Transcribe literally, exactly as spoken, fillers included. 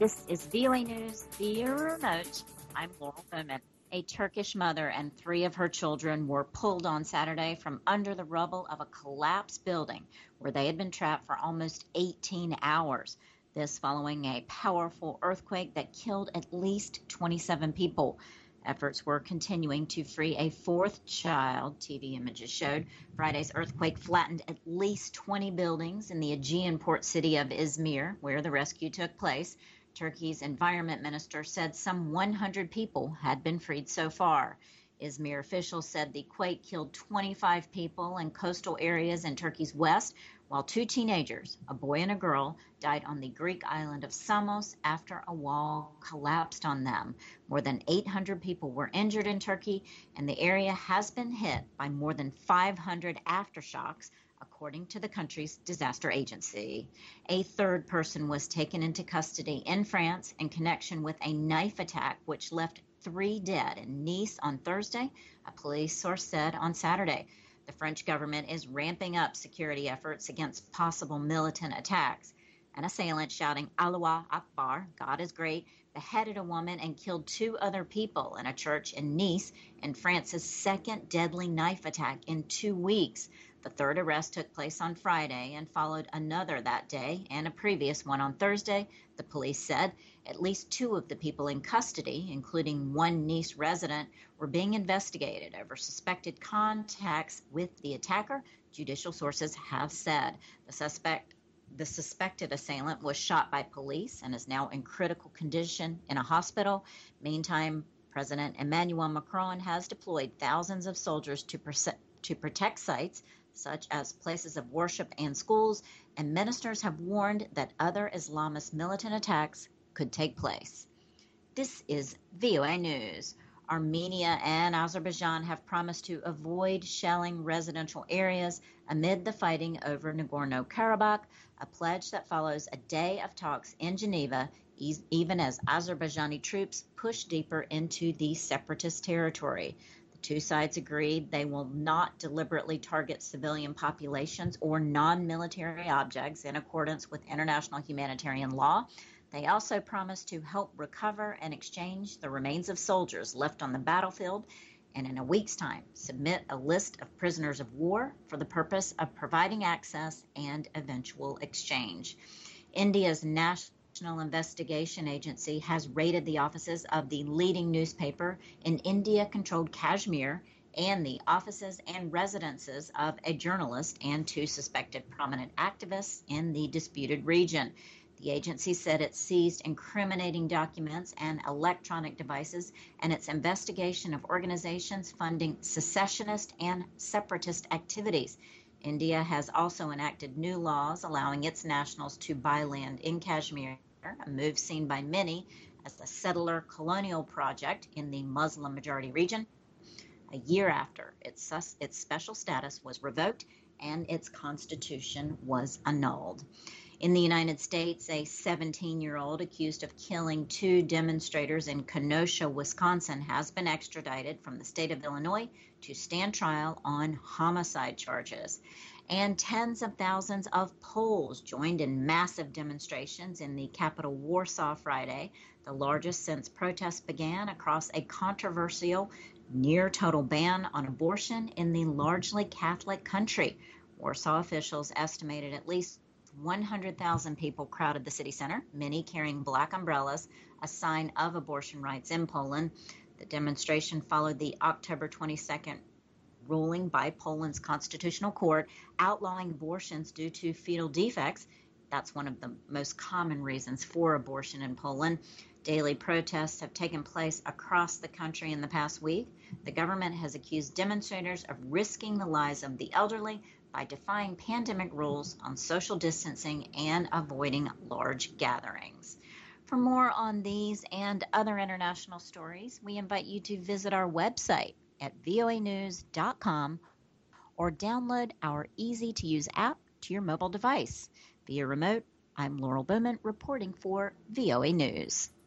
This is V O A News via remote. I'm Laurel Bowman. A Turkish mother and three of her children were pulled on Saturday from under the rubble of a collapsed building where they had been trapped for almost eighteen hours. This following a powerful earthquake that killed at least twenty-seven people. Efforts were continuing to free a fourth child, T V images showed. Friday's earthquake flattened at least twenty buildings in the Aegean port city of Izmir, where the rescue took place. Turkey's environment minister said some one hundred people had been freed so far. Izmir officials said the quake killed twenty-five people in coastal areas in Turkey's west, while two teenagers, a boy and a girl, died on the Greek island of Samos after a wall collapsed on them. More than eight hundred people were injured in Turkey, and the area has been hit by more than five hundred aftershocks, according to the country's disaster agency. A third person was taken into custody in France in connection with a knife attack which left three dead in Nice on Thursday, a police source said on Saturday. The French government is ramping up security efforts against possible militant attacks. An assailant shouting Allahu Akbar, God is great, beheaded a woman and killed two other people in a church in Nice in France's second deadly knife attack in two weeks. The third arrest took place on Friday and followed another that day and a previous one on Thursday, the police said. At least two of the people in custody, including one Nice resident, were being investigated over suspected contacts with the attacker, judicial sources have said. The suspect The suspected assailant was shot by police and is now in critical condition in a hospital. Meantime, President Emmanuel Macron has deployed thousands of soldiers to, perse- to protect sites such as places of worship and schools, and ministers have warned that other Islamist militant attacks could take place. This is V O A News. Armenia and Azerbaijan have promised to avoid shelling residential areas amid the fighting over Nagorno-Karabakh, a pledge that follows a day of talks in Geneva, even as Azerbaijani troops push deeper into the separatist territory. The two sides agreed they will not deliberately target civilian populations or non-military objects in accordance with international humanitarian law. They also promised to help recover and exchange the remains of soldiers left on the battlefield, and in a week's time, submit a list of prisoners of war for the purpose of providing access and eventual exchange. India's National Investigation Agency has raided the offices of the leading newspaper in India-controlled Kashmir and the offices and residences of a journalist and two suspected prominent activists in the disputed region. The agency said it seized incriminating documents and electronic devices in its investigation of organizations funding secessionist and separatist activities. India has also enacted new laws allowing its nationals to buy land in Kashmir, a move seen by many as a settler colonial project in the Muslim-majority region, a year after its, its special status was revoked and its constitution was annulled. In the United States, a seventeen-year-old accused of killing two demonstrators in Kenosha, Wisconsin, has been extradited from the state of Illinois to stand trial on homicide charges. And tens of thousands of Poles joined in massive demonstrations in the capital Warsaw Friday, the largest since protests began across a controversial near-total ban on abortion in the largely Catholic country. Warsaw officials estimated at least one hundred thousand people crowded the city center, many carrying black umbrellas, a sign of abortion rights in Poland. The demonstration followed the October twenty-second ruling by Poland's constitutional court outlawing abortions due to fetal defects. That's one of the most common reasons for abortion in Poland. Daily protests have taken place across the country in the past week. The government has accused demonstrators of risking the lives of the elderly by defying pandemic rules on social distancing and avoiding large gatherings. For more on these and other international stories, we invite you to visit our website at V O A news dot com or download our easy-to-use app to your mobile device. Via remote, I'm Laurel Bowman reporting for V O A News.